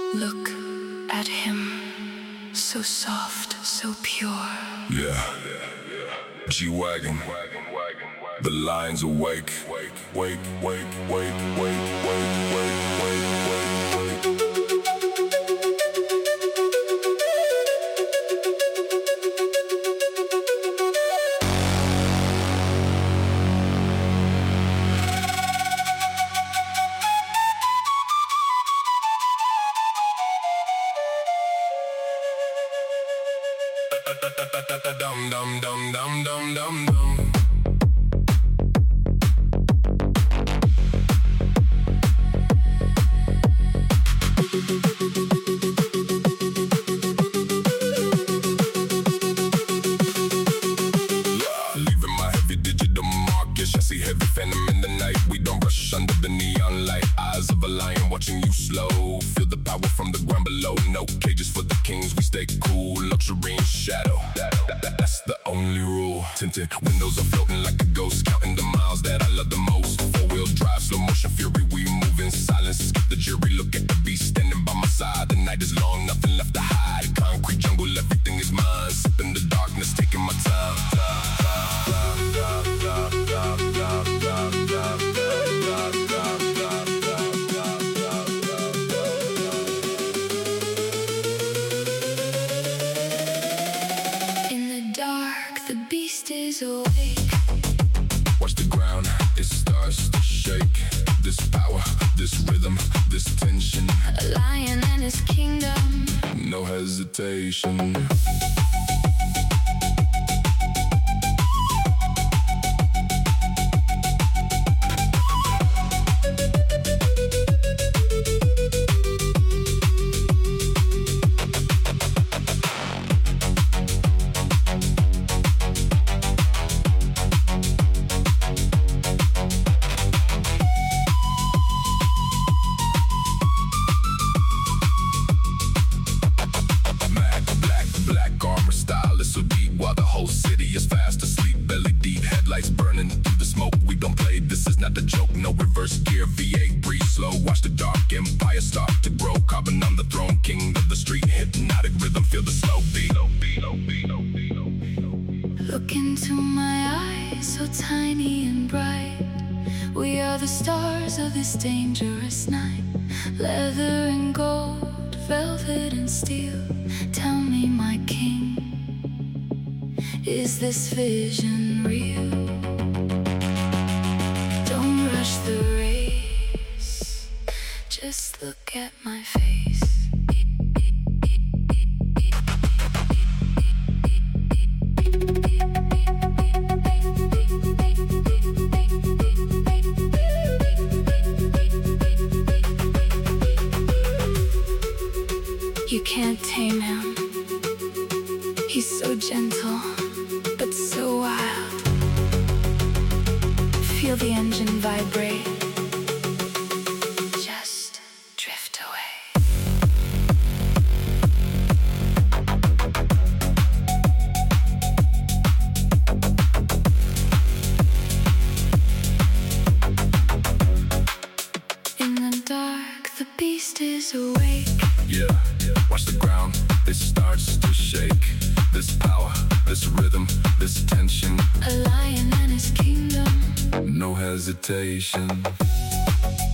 Look at him, so soft, so pure. Yeah, G-Wagon. The lion's awake. Wake, wake, wake, wake, wake, wake, wake, wake, wake, wake. Dum dum dum dum dum dum dum. Leaving my heavy digital mark, yes, I see heavy phantom in the night. We don't rush under the neon light. Eyes of a lion watching you slow. Feel the power from the ground below. No cages for the kings, we stay cool. Luxury in shadow, that's the only rule. Tinted windows are floating like a ghost, counting the miles that I love the most. Four-wheel drive, slow motion fury, we move in silence. Skip the jury, look at the beast standing by my side. The night is long, nothing left to hide. Concrete jungle, everything is mine. Sipping the darkness, taking my time. The beast is awake. Watch the ground, it starts to shake. This power, this rhythm, this tension. A lion and his kingdom. No hesitation. While the whole city is fast asleep, belly deep, headlights burning through the smoke. We don't play, this is not a joke. No reverse gear, V8, breathe slow. Watch the dark empire start to grow. Carbon on the throne, king of the street. Hypnotic rhythm, feel the slow beat. Look into my eyes, so tiny and bright. We are the stars of this dangerous night. Leather and gold, velvet and steel. Tell me, my king, is this vision real? Don't rush the race, just look at my face. You can't tame him, he's so gentle, but so wild. Feel the engine vibrate. Just drift away. In the dark, the beast is awake. Yeah, watch the ground, it starts to shake. This power, this rhythm, this tension. A lion and his kingdom. No hesitation.